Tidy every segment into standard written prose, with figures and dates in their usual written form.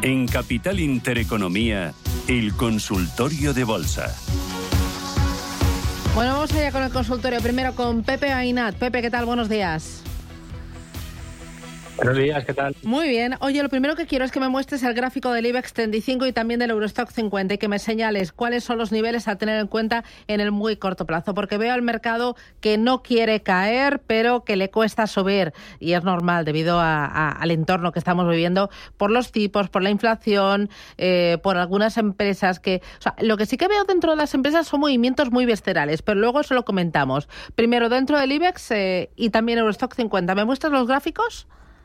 En Capital Intereconomía, el consultorio de bolsa. Bueno, vamos allá con el consultorio. Primero con Pepe Ainat. Pepe, ¿qué tal? Buenos días. Buenos días, ¿qué tal? Muy bien. Oye, lo primero que quiero es que me muestres el gráfico del IBEX 35 y también del Eurostock 50 y que me señales cuáles son los niveles a tener en cuenta en el muy corto plazo, porque veo al mercado que no quiere caer, pero que le cuesta subir, y es normal debido al entorno que estamos viviendo, por los tipos, por la inflación, por algunas empresas que... O sea, lo que sí que veo dentro de las empresas son movimientos muy viscerales, pero luego eso lo comentamos. Primero dentro del IBEX y también Eurostock 50. ¿Me muestras los gráficos?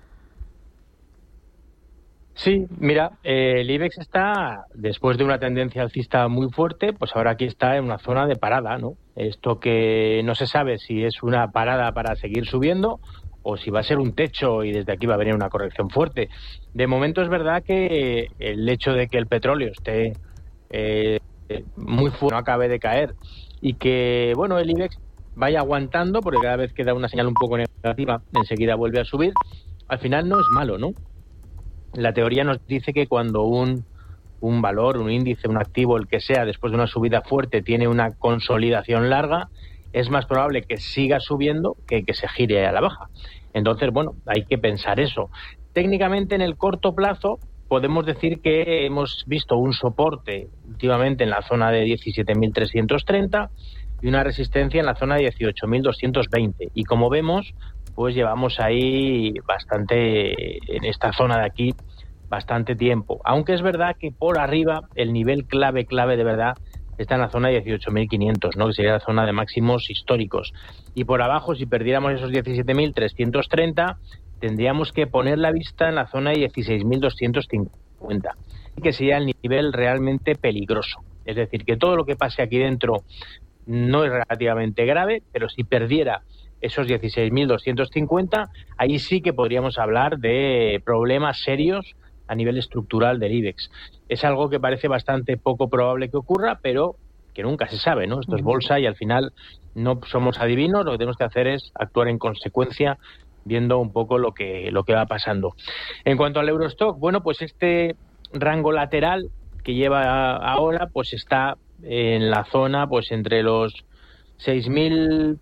Sí, mira, el IBEX está, después de una tendencia alcista muy fuerte, pues ahora aquí está en una zona de parada, ¿no? Esto que no se sabe si es una parada para seguir subiendo o si va a ser un techo y desde aquí va a venir una corrección fuerte. De momento es verdad que el hecho de que el petróleo esté muy fuerte, no acabe de caer y que, bueno, el IBEX vaya aguantando, porque cada vez que da una señal un poco negativa, enseguida vuelve a subir, al final no es malo, ¿no? La teoría nos dice que cuando un valor, un índice, un activo, el que sea, después de una subida fuerte, tiene una consolidación larga, es más probable que siga subiendo que se gire a la baja. Entonces, bueno, hay que pensar eso. Técnicamente, en el corto plazo, podemos decir que hemos visto un soporte últimamente en la zona de 17.330 y una resistencia en la zona de 18.220. Y como vemos, pues llevamos ahí bastante, en esta zona de aquí, bastante tiempo. Aunque es verdad que por arriba el nivel clave de verdad está en la zona de 18.500, ¿no? Que sería la zona de máximos históricos. Y por abajo, si perdiéramos esos 17.330, tendríamos que poner la vista en la zona de 16.250, que sería el nivel realmente peligroso. Es decir, que todo lo que pase aquí dentro no es relativamente grave, pero si perdiera esos 16.250, ahí sí que podríamos hablar de problemas serios a nivel estructural del IBEX. Es algo que parece bastante poco probable que ocurra, pero que nunca se sabe, ¿no? Esto es bolsa y al final no somos adivinos, lo que tenemos que hacer es actuar en consecuencia, viendo un poco lo que va pasando. En cuanto al Eurostock, bueno, pues este rango lateral que lleva ahora, pues está en la zona, pues entre los 6.025,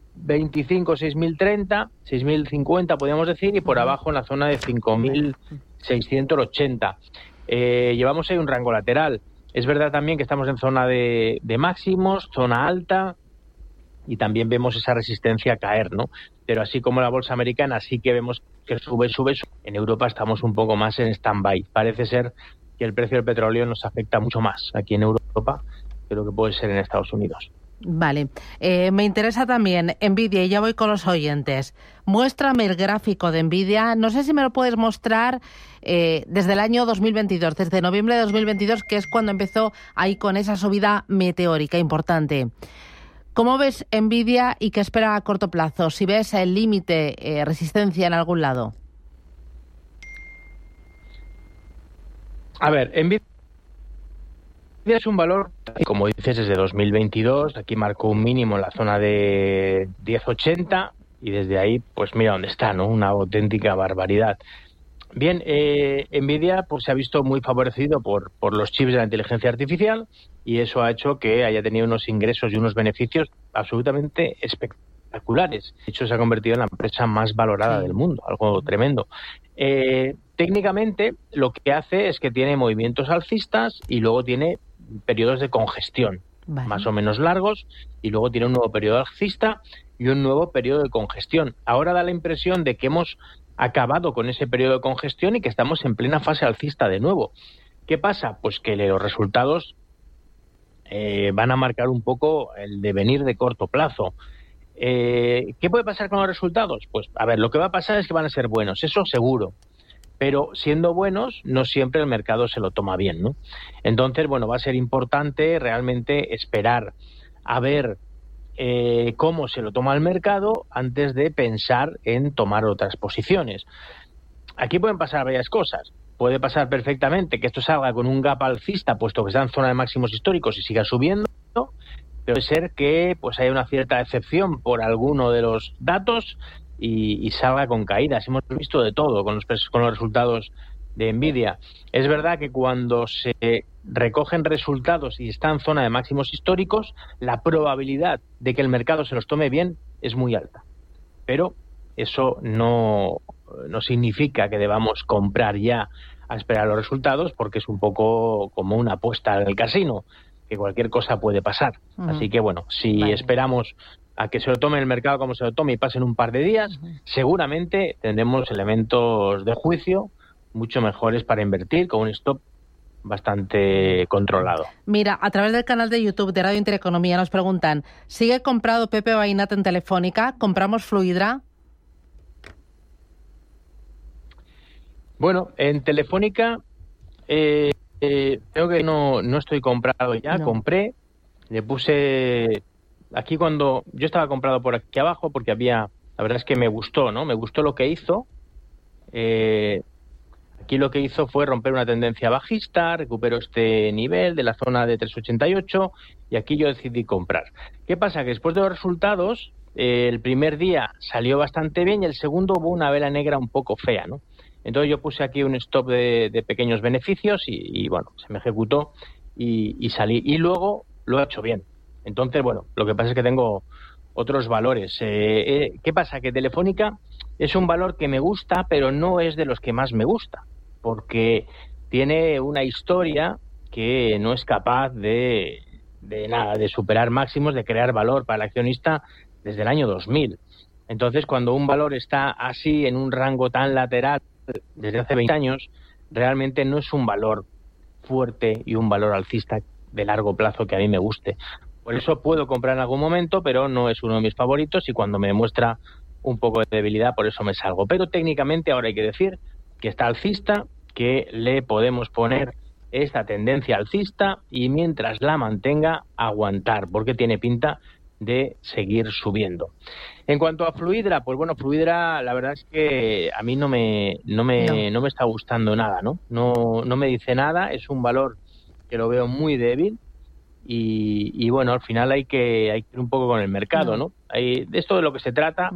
6.030, 6.050 podríamos decir, y por abajo en la zona de 5.680. Llevamos ahí un rango lateral. Es verdad también que estamos en zona de máximos, zona alta, y también vemos esa resistencia a caer, ¿no? Pero así como la bolsa americana sí que vemos que sube. En Europa estamos un poco más en stand-by. Parece ser que el precio del petróleo nos afecta mucho más aquí en Europa que lo que puede ser en Estados Unidos. Vale. Me interesa también Nvidia, y ya voy con los oyentes. Muéstrame el gráfico de Nvidia. No sé si me lo puedes mostrar desde el año 2022, desde noviembre de 2022, que es cuando empezó ahí con esa subida meteórica importante. ¿Cómo ves Nvidia y qué espera a corto plazo? Si ves el límite, resistencia en algún lado. A ver, Nvidia es un valor, como dices, desde 2022. Aquí marcó un mínimo en la zona de 10.80 y desde ahí, pues mira dónde está, ¿no? Una auténtica barbaridad. Bien, Nvidia pues se ha visto muy favorecido por los chips de la inteligencia artificial y eso ha hecho que haya tenido unos ingresos y unos beneficios absolutamente espectaculares. De hecho, se ha convertido en la empresa más valorada del mundo, algo tremendo. Técnicamente, lo que hace es que tiene movimientos alcistas y luego tiene periodos de congestión, más o menos largos, y luego tiene un nuevo periodo alcista y un nuevo periodo de congestión. Ahora da la impresión de que hemos acabado con ese periodo de congestión y que estamos en plena fase alcista de nuevo. ¿Qué pasa? Pues que los resultados van a marcar un poco el devenir de corto plazo. ¿Qué puede pasar con los resultados? Pues, a ver, lo que va a pasar es que van a ser buenos, eso seguro. Pero siendo buenos, no siempre el mercado se lo toma bien, ¿no? Entonces, bueno, va a ser importante realmente esperar a ver cómo se lo toma el mercado antes de pensar en tomar otras posiciones. Aquí pueden pasar varias cosas. Puede pasar perfectamente que esto salga con un gap alcista, puesto que está en zona de máximos históricos y siga subiendo, pero puede ser que pues haya una cierta decepción por alguno de los datos y salga con caídas. Hemos visto de todo con los resultados de Nvidia. Es verdad que cuando se recogen resultados y está en zona de máximos históricos, la probabilidad de que el mercado se los tome bien es muy alta. Pero eso no significa que debamos comprar ya a esperar los resultados, porque es un poco como una apuesta en el casino, que cualquier cosa puede pasar. Así que bueno, si esperamos a que se lo tome el mercado como se lo tome y pasen un par de días, seguramente tendremos elementos de juicio mucho mejores para invertir, con un stop bastante controlado. Mira, a través del canal de YouTube de Radio Intereconomía nos preguntan, ¿sigue comprado Pepe Bainat en Telefónica? ¿Compramos Fluidra? Bueno, en Telefónica creo que no estoy comprado ya, compré, le puse aquí cuando yo estaba comprado por aquí abajo porque la verdad es que me gustó, ¿no? Me gustó lo que hizo. Aquí lo que hizo fue romper una tendencia bajista, recuperó este nivel de la zona de 3,88 y aquí yo decidí comprar. ¿Qué pasa? Que después de los resultados, el primer día salió bastante bien y el segundo hubo una vela negra un poco fea, ¿no? Entonces yo puse aquí un stop de pequeños beneficios y bueno, se me ejecutó y salí. Y luego lo he hecho bien. Entonces, bueno, lo que pasa es que tengo otros valores. ¿Qué pasa? Que Telefónica es un valor que me gusta, pero no es de los que más me gusta, porque tiene una historia que no es capaz de superar máximos, de crear valor para el accionista desde el año 2000. Entonces, cuando un valor está así en un rango tan lateral desde hace 20 años, realmente no es un valor fuerte y un valor alcista de largo plazo que a mí me guste. Por eso puedo comprar en algún momento, pero no es uno de mis favoritos y cuando me muestra un poco de debilidad, por eso me salgo. Pero técnicamente ahora hay que decir que está alcista, que le podemos poner esta tendencia alcista y mientras la mantenga, aguantar, porque tiene pinta de seguir subiendo. En cuanto a Fluidra, pues bueno, Fluidra la verdad es que a mí no me está gustando nada, ¿no? No me dice nada, es un valor que lo veo muy débil y bueno, al final hay que ir un poco con el mercado, ¿no? De esto de lo que se trata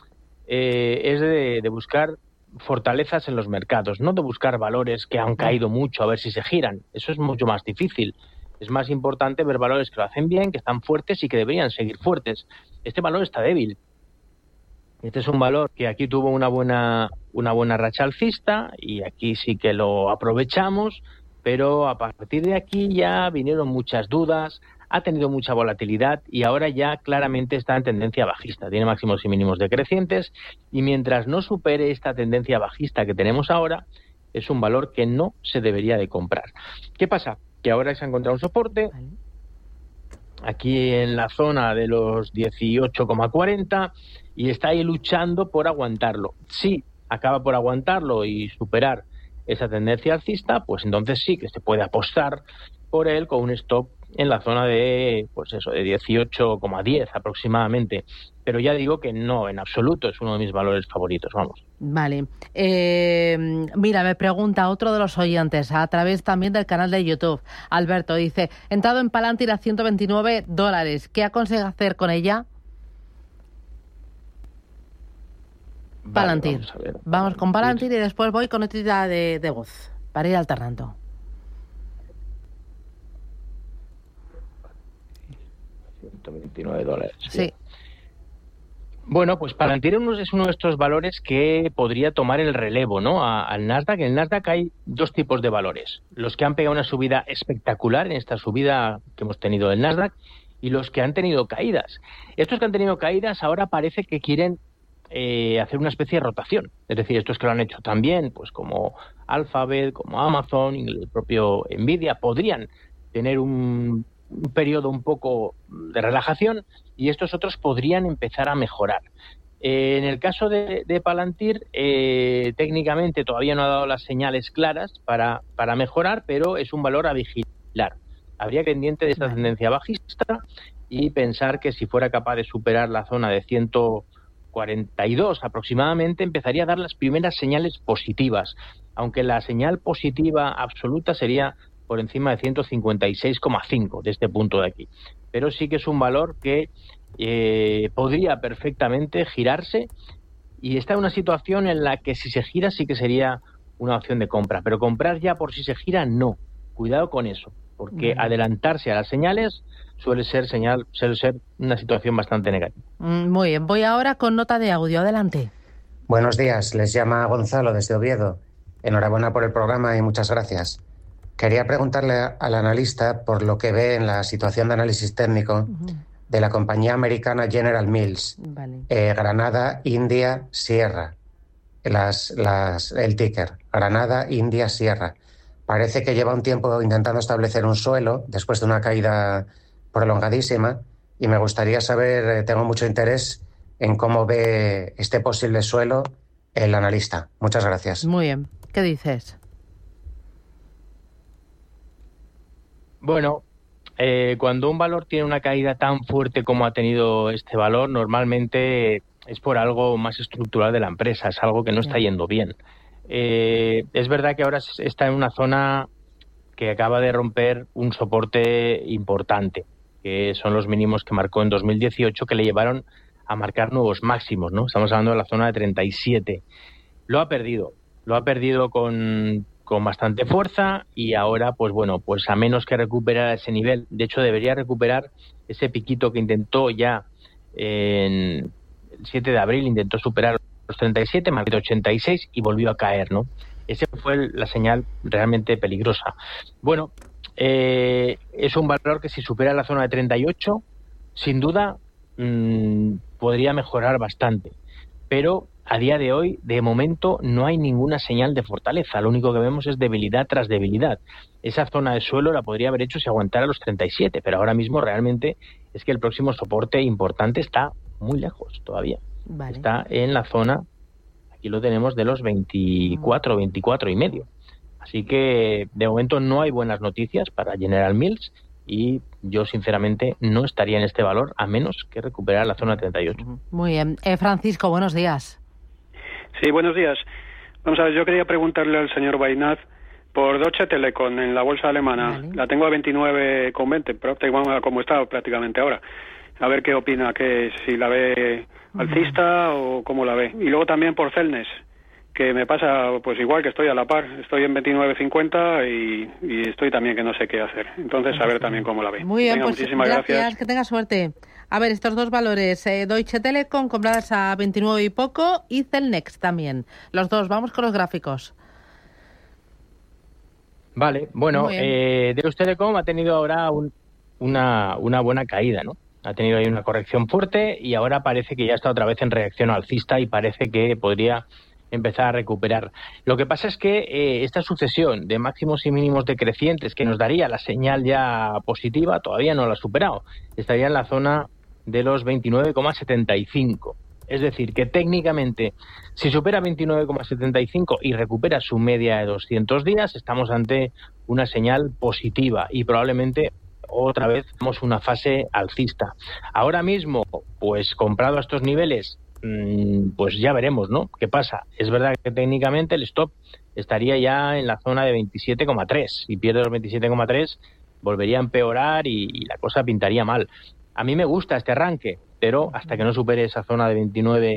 es de buscar fortalezas en los mercados, no de buscar valores que han caído mucho a ver si se giran. Eso es mucho más difícil. Es más importante ver valores que lo hacen bien, que están fuertes y que deberían seguir fuertes. Este valor está débil. Este es un valor que aquí tuvo una buena racha alcista y aquí sí que lo aprovechamos, pero a partir de aquí ya vinieron muchas dudas, ha tenido mucha volatilidad y ahora ya claramente está en tendencia bajista. Tiene máximos y mínimos decrecientes y mientras no supere esta tendencia bajista que tenemos ahora, es un valor que no se debería de comprar. ¿Qué pasa? Que ahora se ha encontrado un soporte aquí en la zona de los 18,40 y está ahí luchando por aguantarlo. Si acaba por aguantarlo y superar esa tendencia alcista, pues entonces sí que se puede apostar por él con un stop en la zona de, pues eso, de 18,10 aproximadamente. Pero ya digo que no, en absoluto es uno de mis valores favoritos, vamos. Vale. Mira, me pregunta otro de los oyentes, a través también del canal de YouTube. Alberto dice, entrado en Palantir a $129. ¿Qué aconseja hacer con ella? Vale, Palantir. Vamos con Palantir y después voy con notita de voz para ir alternando. $129. Sí. Bueno, pues Palantir es uno de estos valores que podría tomar el relevo, ¿no? Al Nasdaq. En el Nasdaq hay dos tipos de valores. Los que han pegado una subida espectacular en esta subida que hemos tenido del Nasdaq y los que han tenido caídas. Estos que han tenido caídas ahora parece que quieren hacer una especie de rotación. Es decir, estos que lo han hecho también, pues como Alphabet, como Amazon y el propio Nvidia, podrían tener un periodo un poco de relajación y estos otros podrían empezar a mejorar. En el caso de Palantir, técnicamente todavía no ha dado las señales claras para mejorar, pero es un valor a vigilar. Habría pendiente de esta tendencia bajista y pensar que si fuera capaz de superar la zona de 142 aproximadamente, empezaría a dar las primeras señales positivas, aunque la señal positiva absoluta sería por encima de 156,5 de este punto de aquí. Pero sí que es un valor que podría perfectamente girarse y está en una situación en la que si se gira sí que sería una opción de compra. Pero comprar ya por si se gira, no. Cuidado con eso, porque adelantarse a las señales suele ser una situación bastante negativa. Muy bien, voy ahora con nota de audio. Adelante. Buenos días, les llama Gonzalo desde Oviedo. Enhorabuena por el programa y muchas gracias. Quería preguntarle al analista por lo que ve en la situación de análisis técnico de la compañía americana General Mills, Granada, India, Sierra, el ticker, Granada, India, Sierra. Parece que lleva un tiempo intentando establecer un suelo después de una caída prolongadísima y me gustaría saber, tengo mucho interés en cómo ve este posible suelo el analista. Muchas gracias. Muy bien. ¿Qué dices? Bueno, cuando un valor tiene una caída tan fuerte como ha tenido este valor, normalmente es por algo más estructural de la empresa, es algo que no está yendo bien. Es verdad que ahora está en una zona que acaba de romper un soporte importante, que son los mínimos que marcó en 2018, que le llevaron a marcar nuevos máximos, ¿no? Estamos hablando de la zona de 37. Lo ha perdido con bastante fuerza y ahora, pues bueno, pues a menos que recuperar ese nivel, de hecho debería recuperar ese piquito que intentó ya en el 7 de abril, intentó superar los 37, marcó 86 y volvió a caer, ¿no? Esa fue la señal realmente peligrosa. Bueno, es un valor que si supera la zona de 38, sin duda podría mejorar bastante, pero a día de hoy, de momento, no hay ninguna señal de fortaleza. Lo único que vemos es debilidad tras debilidad. Esa zona de suelo la podría haber hecho si aguantara los 37, pero ahora mismo realmente es que el próximo soporte importante está muy lejos todavía. Vale. Está en la zona, aquí lo tenemos, de los 24, 24 y medio. Así que de momento no hay buenas noticias para General Mills y yo sinceramente no estaría en este valor a menos que recuperar la zona 38. Muy bien. Francisco, buenos días. Sí, buenos días. Vamos a ver, yo quería preguntarle al señor Bainaz por Deutsche Telekom en la bolsa alemana. Vale. La tengo a 29,20, pero como está prácticamente ahora. A ver qué opina, que si la ve alcista o cómo la ve. Y luego también por Celnes, que me pasa pues igual, que estoy a la par. Estoy en 29,50 y estoy también que no sé qué hacer. Entonces, a ver también cómo la ve. Muy bien, venga, pues muchísimas gracias. Que tenga suerte. A ver, estos dos valores, Deutsche Telekom compradas a 29 y poco y Celnex también. Los dos, vamos con los gráficos. Vale, bueno, Deutsche Telekom ha tenido ahora una buena caída, ¿no? Ha tenido ahí una corrección fuerte y ahora parece que ya está otra vez en reacción alcista y parece que podría empezar a recuperar. Lo que pasa es que esta sucesión de máximos y mínimos decrecientes que nos daría la señal ya positiva todavía no la ha superado. Estaría en la zona de los 29,75. Es decir, que técnicamente, si supera 29,75 y recupera su media de 200 días, estamos ante una señal positiva y probablemente otra vez tenemos una fase alcista. Ahora mismo, pues comprado a estos niveles, pues ya veremos, ¿no? ¿Qué pasa? Es verdad que técnicamente el stop estaría ya en la zona de 27,3. Si pierde los 27,3, volvería a empeorar y la cosa pintaría mal. A mí me gusta este arranque, pero hasta que no supere esa zona de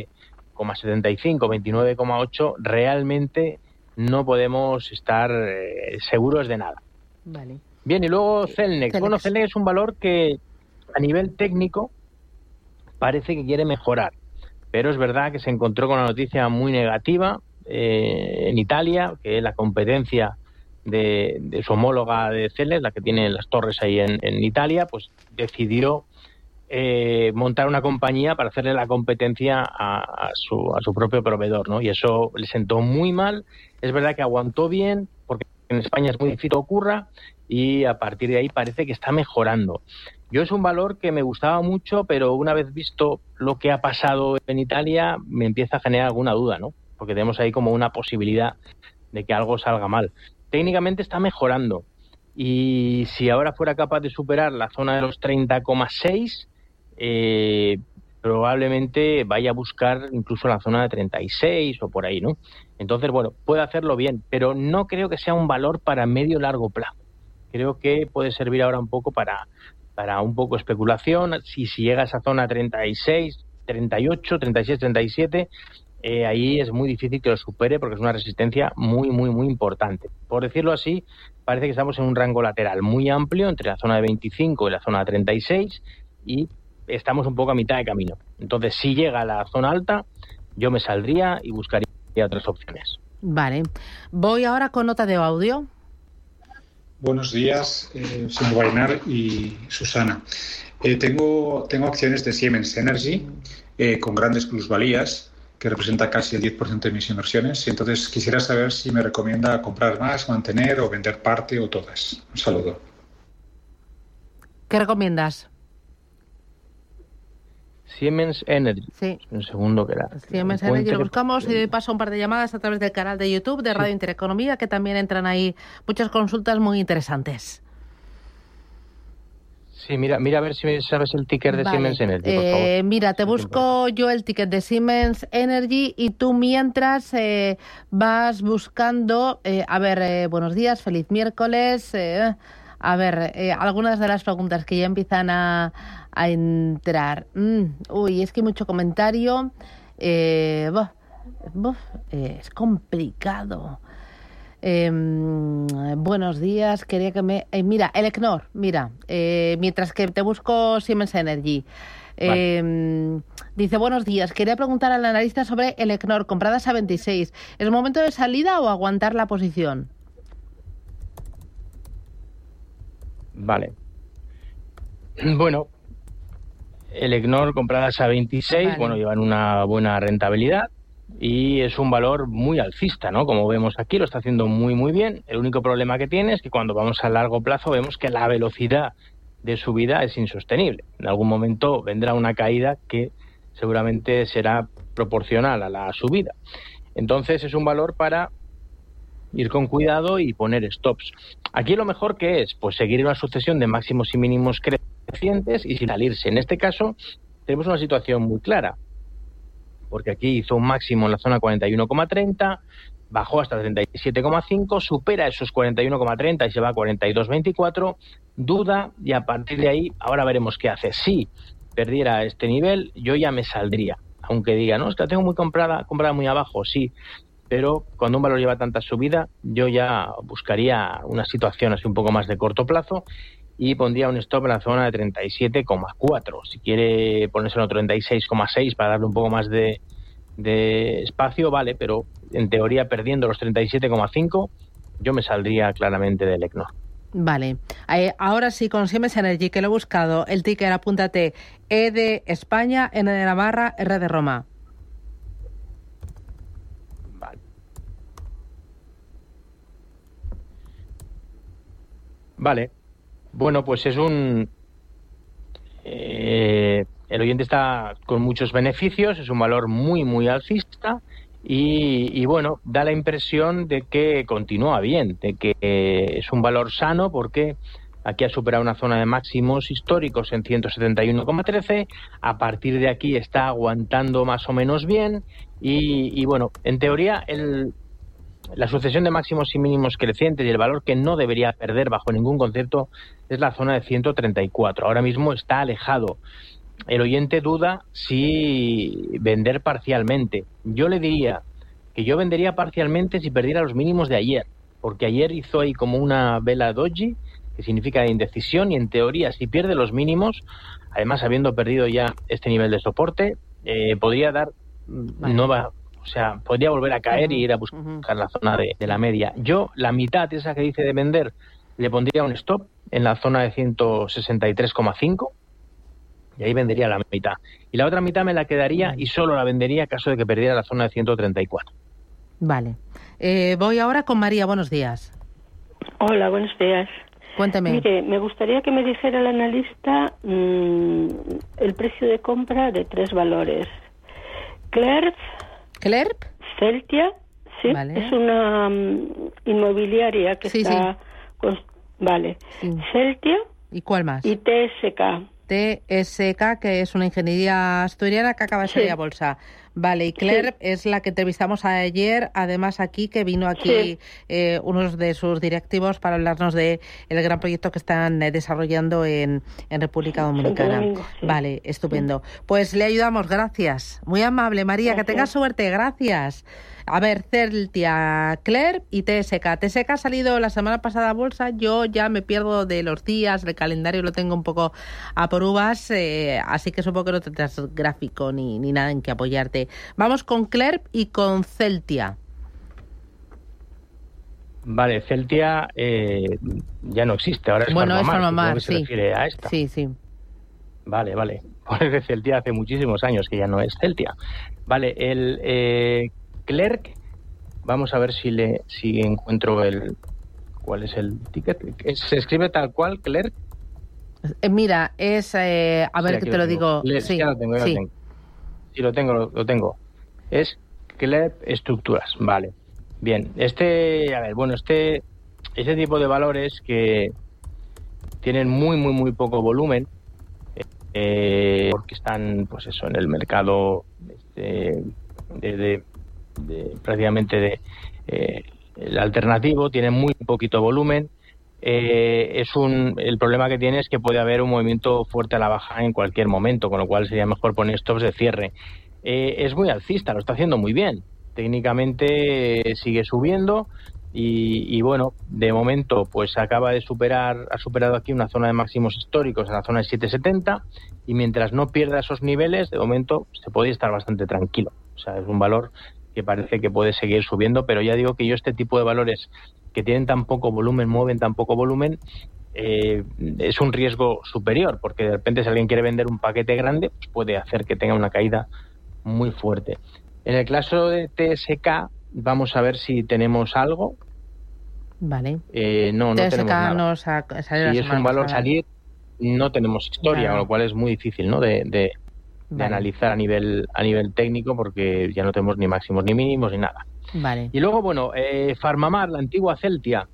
29,75, 29,8, realmente no podemos estar seguros de nada. Vale. Bien, y luego Celnex. Bueno, Celnex es un valor que a nivel técnico parece que quiere mejorar, pero es verdad que se encontró con una noticia muy negativa en Italia, que es la competencia de su homóloga de Celnex, la que tiene las torres ahí en Italia, pues decidió montar una compañía para hacerle la competencia a su propio proveedor, ¿no? Y eso le sentó muy mal. Es verdad que aguantó bien, porque en España es muy difícil que ocurra, y a partir de ahí parece que está mejorando. Yo es un valor que me gustaba mucho, pero una vez visto lo que ha pasado en Italia, me empieza a generar alguna duda, ¿no? Porque tenemos ahí como una posibilidad de que algo salga mal. Técnicamente está mejorando, y si ahora fuera capaz de superar la zona de los 30,6, probablemente vaya a buscar incluso la zona de 36 o por ahí, ¿no? Entonces, bueno, puede hacerlo bien, pero no creo que sea un valor para medio largo plazo. Creo que puede servir ahora un poco para un poco especulación. Si llega a esa zona 36, 38, 36, 37, ahí es muy difícil que lo supere porque es una resistencia muy, muy, muy importante. Por decirlo así, parece que estamos en un rango lateral muy amplio entre la zona de 25 y la zona de 36 y estamos un poco a mitad de camino. Entonces, si llega a la zona alta, yo me saldría y buscaría otras opciones. Vale. Voy ahora con nota de audio. Buenos días, señor Bainar y Susana. Tengo acciones de Siemens Energy con grandes plusvalías, que representa casi el 10% de mis inversiones. Y entonces quisiera saber si me recomienda comprar más, mantener o vender parte o todas. Un saludo. ¿Qué recomiendas? Siemens Energy. Sí. Un segundo que era. Siemens Energy lo buscamos y doy paso a un par de llamadas a través del canal de YouTube de Radio Intereconomía, que también entran ahí muchas consultas muy interesantes. Sí, mira a ver si sabes el ticker de Siemens Energy, por favor. Mira, te busco yo el ticket de Siemens Energy y tú mientras vas buscando, buenos días, feliz miércoles. Algunas de las preguntas que ya empiezan a entrar. Es que hay mucho comentario. Es complicado. Buenos días, quería que me... mira, Elecnor, mientras que te busco Siemens Energy. Vale. Dice, buenos días, quería preguntar al analista sobre Elecnor, compradas a 26. ¿Es momento de salida o aguantar la posición? Vale. Bueno, Elecnor compradas a 26, vale. Llevan una buena rentabilidad. Y es un valor muy alcista, ¿no? Como vemos aquí, lo está haciendo muy, muy bien. El único problema que tiene es que cuando vamos a largo plazo vemos que la velocidad de subida es insostenible. En algún momento vendrá una caída que seguramente será proporcional a la subida. Entonces es un valor para ir con cuidado y poner stops. Aquí lo mejor que es, pues seguir una sucesión de máximos y mínimos crecientes y sin salirse. En este caso tenemos una situación muy clara, porque aquí hizo un máximo en la zona 41,30, bajó hasta 37,5, supera esos 41,30 y se va a 42,24, duda, y a partir de ahí ahora veremos qué hace. Si perdiera este nivel, yo ya me saldría, aunque diga, no, es que la tengo muy comprada muy abajo, sí, pero cuando un valor lleva tanta subida, yo ya buscaría una situación así un poco más de corto plazo y pondría un stop en la zona de 37,4. Si quiere ponerse en otro 36,6 para darle un poco más de espacio, vale, pero en teoría perdiendo los 37,5 yo me saldría claramente del Elecnor. Vale. Ahora sí, con Siemens Energy, que lo he buscado, el ticker, apúntate, E de España, N de Navarra, R de Roma. Vale. Bueno, pues es el oyente está con muchos beneficios, es un valor muy, muy alcista y bueno, da la impresión de que continúa bien, de que es un valor sano porque aquí ha superado una zona de máximos históricos en 171,13, a partir de aquí está aguantando más o menos bien y bueno, en teoría la sucesión de máximos y mínimos crecientes y el valor que no debería perder bajo ningún concepto es la zona de 134. Ahora mismo está alejado. El oyente duda si vender parcialmente. Yo le diría que yo vendería parcialmente si perdiera los mínimos de ayer, porque ayer hizo ahí como una vela doji, que significa indecisión, y en teoría si pierde los mínimos, además habiendo perdido ya este nivel de soporte, podría dar nueva... O sea, podría volver a caer y ir a buscar la zona de la media. Yo, la mitad de esa que dice de vender, le pondría un stop en la zona de 163,5 y ahí vendería la mitad. Y la otra mitad me la quedaría y solo la vendería en caso de que perdiera la zona de 134. Vale. Voy ahora con María. Buenos días. Hola, buenos días. Cuénteme. Mire, me gustaría que me dijera el analista el precio de compra de 3 valores. ¿Clerp? Celtia, sí, vale. Es una inmobiliaria que está... Sí. Vale. Sí. Celtia. ¿Y cuál más? Y TSK. TSK, que es una ingeniería asturiana que acaba de salir a bolsa. Vale, y Clerp es la que entrevistamos ayer, además aquí, que vino aquí uno de sus directivos para hablarnos de el gran proyecto que están desarrollando en República Dominicana. Vale, estupendo. Pues le ayudamos, gracias. Muy amable, María, que tenga suerte, gracias. A ver, Celtia, Clerp y TSK. TSK ha salido la semana pasada a bolsa. Yo ya me pierdo de los días, el calendario lo tengo un poco a por uvas, así que supongo que no tendrás gráfico ni nada en que apoyarte. Vamos con Clerp y con Celtia. Vale, Celtia ya no existe, ahora es Farmamar. ¿Se refiere a esta? Sí, sí. Vale. Pues Celtia hace muchísimos años que ya no es Celtia. Vale, el Clerp, vamos a ver si encuentro cuál es el ticket. ¿Se escribe tal cual, Clerp? Mira, es... a ver, que te lo digo. Sí, ya lo tengo. Sí, lo tengo. Es Clerp Estructuras, vale. Bien, este tipo de valores que tienen muy poco volumen, porque están, pues eso, en el mercado prácticamente el alternativo, tienen muy poquito volumen. El problema que tiene es que puede haber un movimiento fuerte a la baja en cualquier momento, con lo cual sería mejor poner stops de cierre. Es muy alcista, lo está haciendo muy bien. Técnicamente sigue subiendo y bueno, de momento pues ha superado aquí una zona de máximos históricos en la zona de 7,70, y mientras no pierda esos niveles, de momento se puede estar bastante tranquilo. O sea, es un valor que parece que puede seguir subiendo, pero ya digo que yo este tipo de valores que tienen tan poco volumen, mueven tan poco volumen, es un riesgo superior, porque de repente si alguien quiere vender un paquete grande, pues puede hacer que tenga una caída muy fuerte. En el caso de TSK, vamos a ver si tenemos algo. Vale. No tenemos nada. Si es un valor salir, no tenemos historia, con lo cual es muy difícil, ¿no? de analizar a nivel técnico, porque ya no tenemos ni máximos ni mínimos ni nada. Vale. Y luego, bueno, Farmamar, la antigua Celtia,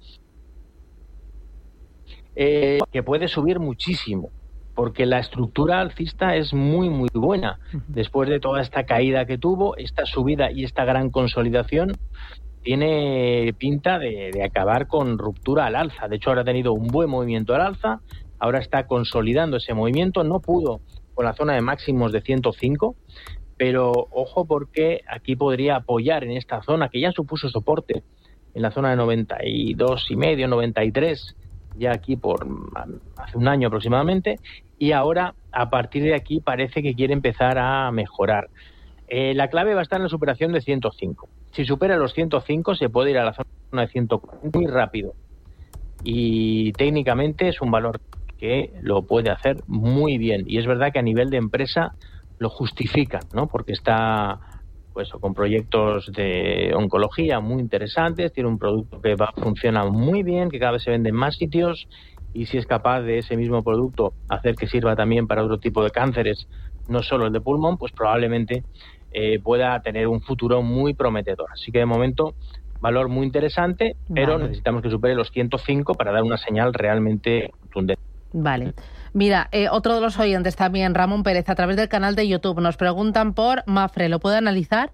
que puede subir muchísimo, porque la estructura alcista es muy buena. Después de toda esta caída que tuvo, esta subida y esta gran consolidación, tiene pinta de acabar con ruptura al alza. De hecho, ahora ha tenido un buen movimiento al alza, ahora está consolidando ese movimiento, no pudo con la zona de máximos de 105, pero ojo, porque aquí podría apoyar en esta zona que ya supuso soporte en la zona de 92,5, 93, ya aquí por hace un año aproximadamente, y ahora a partir de aquí parece que quiere empezar a mejorar. La clave va a estar en la superación de 105. Si supera los 105 se puede ir a la zona de 140 muy rápido, y técnicamente es un valor que lo puede hacer muy bien, y es verdad que a nivel de empresa lo justifican, ¿no? Porque está pues con proyectos de oncología muy interesantes, tiene un producto que funciona muy bien, que cada vez se vende en más sitios, y si es capaz de ese mismo producto hacer que sirva también para otro tipo de cánceres, no solo el de pulmón, pues probablemente pueda tener un futuro muy prometedor. Así que de momento valor muy interesante, pero necesitamos que supere los 105 para dar una señal realmente contundente. Vale. Mira, otro de los oyentes también, Ramón Pérez, a través del canal de YouTube, nos preguntan por Mapfre. ¿Lo puede analizar?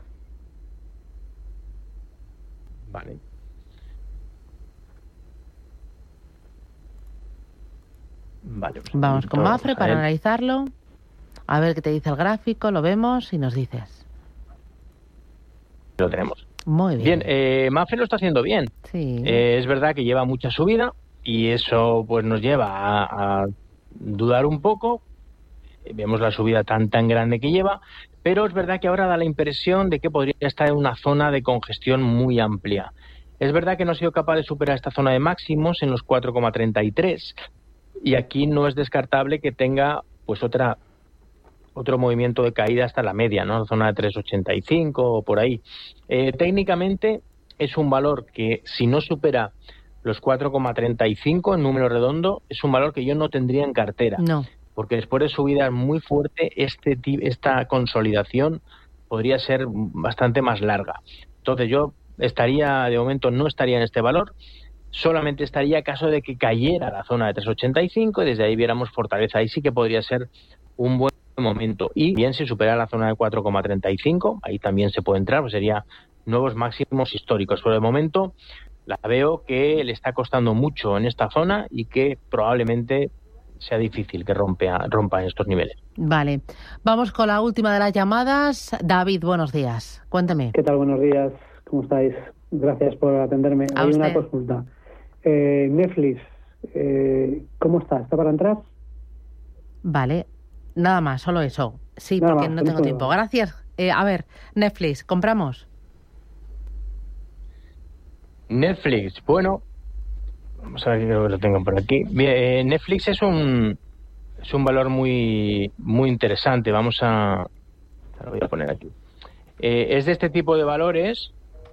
Vale. Pues vamos con Mapfre para analizarlo. A ver qué te dice el gráfico, lo vemos y nos dices. Lo tenemos. Muy bien. Bien, Mapfre lo está haciendo bien. Sí. Es verdad que lleva mucha subida y eso pues nos lleva a dudar un poco. Vemos la subida tan grande que lleva, pero es verdad que ahora da la impresión de que podría estar en una zona de congestión muy amplia. Es verdad que no ha sido capaz de superar esta zona de máximos en los 4,33, y aquí no es descartable que tenga pues otro movimiento de caída hasta la media, ¿no? La zona de 3,85 o por ahí. Técnicamente es un valor que, si no supera los 4,35 en número redondo, es un valor que yo no tendría en cartera. No. Porque después de subidas muy fuerte, esta consolidación podría ser bastante más larga. Entonces yo de momento no estaría en este valor, solamente estaría caso de que cayera a la zona de 3,85 y desde ahí viéramos fortaleza. Ahí sí que podría ser un buen momento. Y bien, si supera la zona de 4,35, ahí también se puede entrar, pues sería nuevos máximos históricos. Por el momento la veo que le está costando mucho en esta zona y que probablemente sea difícil que rompa en estos niveles. Vale. Vamos con la última de las llamadas. David, buenos días. Cuénteme. ¿Qué tal? Buenos días. ¿Cómo estáis? Gracias por atenderme. Hay una consulta. Netflix, ¿cómo está? ¿Está para entrar? Vale. Nada más, solo eso. Sí, Nada porque más, no tengo tiempo. Gracias. A ver, Netflix, ¿compramos? Netflix, bueno, vamos a ver, creo que lo tengo por aquí. Bien, Netflix es un valor muy interesante. Lo voy a poner aquí. Es de este tipo de valores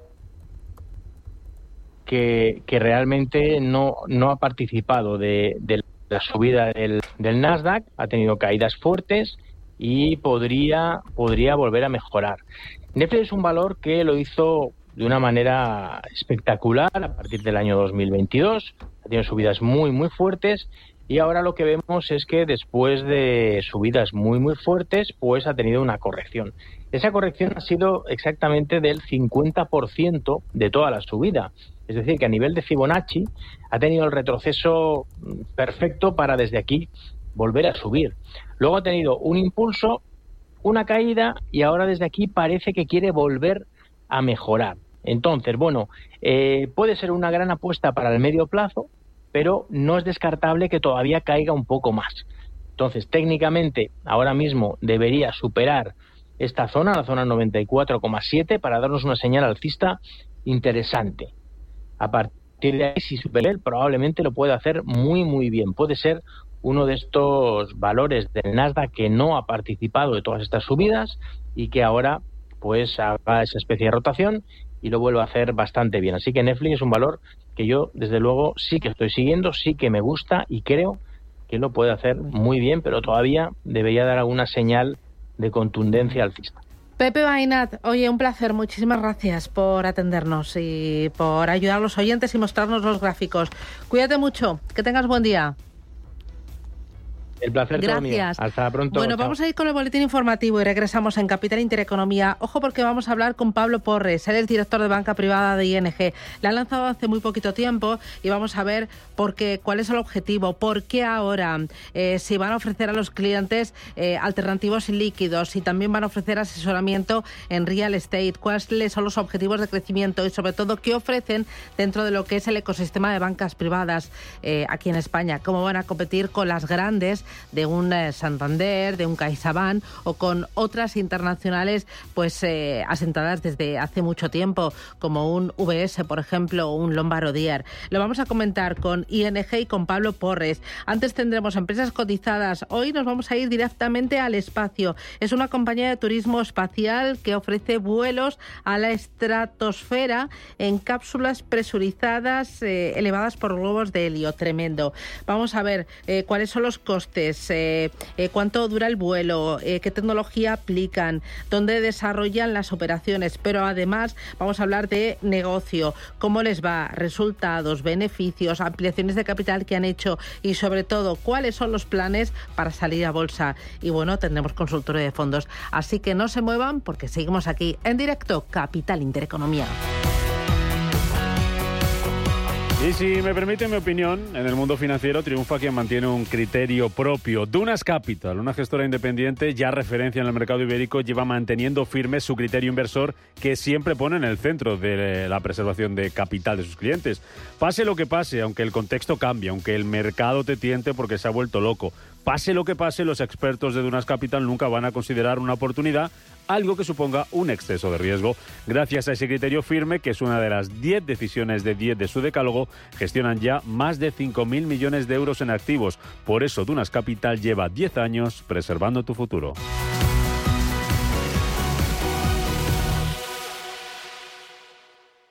que realmente no ha participado de la subida del Nasdaq, ha tenido caídas fuertes y podría volver a mejorar. Netflix es un valor que lo hizo de una manera espectacular a partir del año 2022, ha tenido subidas muy fuertes y ahora lo que vemos es que después de subidas muy fuertes, pues ha tenido una corrección. Esa corrección ha sido exactamente del 50% de toda la subida. Es decir, que a nivel de Fibonacci ha tenido el retroceso perfecto para desde aquí volver a subir. Luego ha tenido un impulso, una caída y ahora desde aquí parece que quiere volver a mejorar. Entonces, bueno, puede ser una gran apuesta para el medio plazo, pero no es descartable que todavía caiga un poco más. Entonces, técnicamente, ahora mismo debería superar esta zona, la zona 94,7, para darnos una señal alcista interesante. A partir de ahí, si supera él, probablemente lo puede hacer muy bien. Puede ser uno de estos valores del Nasdaq que no ha participado de todas estas subidas y que ahora pues haga esa especie de rotación y lo vuelva a hacer bastante bien. Así que Netflix es un valor que yo, desde luego, sí que estoy siguiendo, sí que me gusta y creo que lo puede hacer muy bien, pero todavía debería dar alguna señal de contundencia alcista. Pepe Bainat, oye, un placer. Muchísimas gracias por atendernos y por ayudar a los oyentes y mostrarnos los gráficos. Cuídate mucho, que tengas buen día. El placer todo mío. Hasta pronto. Bueno, chao. vamos a ir con el boletín informativo y regresamos en Capital Intereconomía. Ojo, porque vamos a hablar con Pablo Porres. Él es director de banca privada de ING. La han lanzado hace muy poquito tiempo y vamos a ver cuál es el objetivo, por qué ahora, si van a ofrecer a los clientes alternativos y líquidos, si también van a ofrecer asesoramiento en real estate, cuáles son los objetivos de crecimiento y sobre todo qué ofrecen dentro de lo que es el ecosistema de bancas privadas aquí en España, cómo van a competir con las grandes de un Santander, de un CaixaBank o con otras internacionales pues asentadas desde hace mucho tiempo, como un UBS, por ejemplo, o un Lombard Odier. Lo vamos a comentar con ING y con Pablo Porres. Antes tendremos empresas cotizadas. Hoy nos vamos a ir directamente al espacio. Es una compañía de turismo espacial que ofrece vuelos a la estratosfera en cápsulas presurizadas elevadas por globos de helio. Tremendo. Vamos a ver cuáles son los costes, cuánto dura el vuelo, qué tecnología aplican, dónde desarrollan las operaciones, pero además vamos a hablar de negocio, cómo les va, resultados, beneficios, ampliaciones de capital que han hecho y sobre todo cuáles son los planes para salir a bolsa. Y bueno, tendremos consultorio de fondos, así que no se muevan porque seguimos aquí en directo, Capital Intereconomía. Y si me permite mi opinión, en el mundo financiero triunfa quien mantiene un criterio propio. Dunas Capital, una gestora independiente ya referencia en el mercado ibérico, lleva manteniendo firme su criterio inversor que siempre pone en el centro de la preservación de capital de sus clientes. Pase lo que pase, aunque el contexto cambie, aunque el mercado te tiente porque se ha vuelto loco. Pase lo que pase, los expertos de Dunas Capital nunca van a considerar una oportunidad algo que suponga un exceso de riesgo. Gracias a ese criterio firme, que es una de las 10 decisiones de 10 de su decálogo, gestionan ya más de 5.000 millones de euros en activos. Por eso Dunas Capital lleva 10 años preservando tu futuro.